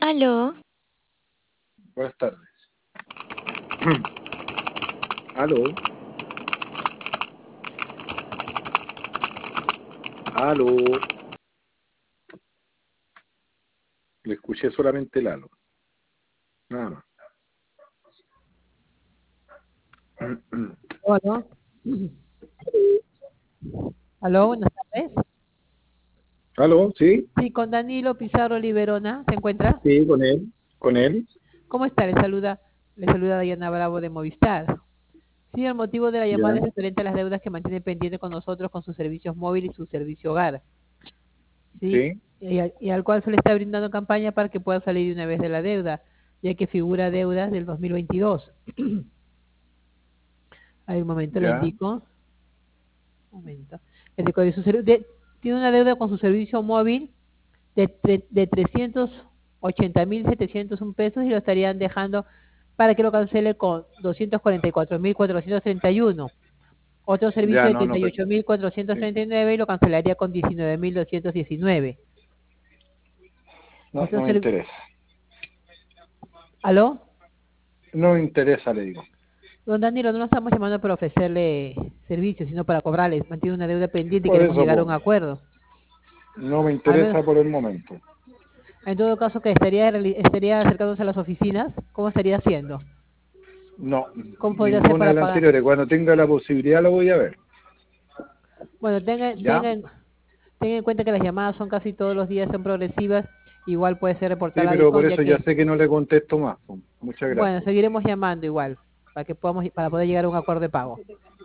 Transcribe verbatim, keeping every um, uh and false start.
Aló, Buenas tardes. Aló, aló. Le escuché solamente el aló. Nada más. Hola. Aló, buenas tardes. Aló, ¿sí? Sí, con Danilo Pizarro Liberona, ¿se encuentra? Sí, con él. Con él. ¿Cómo está? Le saluda, le saluda Dayana Bravo de Movistar. Sí, el motivo de la llamada Ya. es referente a las deudas que mantiene pendiente con nosotros con sus servicios móviles y su servicio hogar. Sí, Sí. y, al y al cual se le está brindando campaña para que pueda salir de una vez de la deuda, ya que figura deudas del dos mil veintidós. Hay un momento, le Ya. indico. Un momento. Le indico de su ser- de- tiene una deuda con su servicio móvil de, tre- de trescientos ochenta mil setecientos un pesos y lo estarían dejando para que lo cancele con doscientos cuarenta y cuatro mil cuatrocientos treinta y uno. Otro servicio Ya, de no, no. treinta y Pero, ocho mil cuatrocientos sí. treinta y nueve y lo cancelaría con diecinueve mil doscientos diecinueve. No, Otro no me ser- interesa. ¿Aló? No me interesa, le digo. Don Danilo, no lo estamos llamando para ofrecerle servicios, sino para cobrarles. Mantiene una deuda pendiente y Por queremos eso, llegar a po, un acuerdo. no me Al menos, interesa por el momento. en todo caso, que estaría, reali- estaría acercándose a las oficinas, ¿cómo estaría haciendo? No, ¿Cómo podría ser ninguna de para las pagar? anteriores. Cuando tenga la posibilidad lo voy a ver. Bueno, tenga, ¿Ya? tenga, en- tenga en cuenta que las llamadas son casi todos los días, son progresivas. Igual puede ser Sí, reportada a pero por DICOM, ya eso ya que, sé que no le contesto más, po. Muchas bueno, gracias. seguiremos llamando igual, para que podamos, para poder llegar a un acuerdo de pago.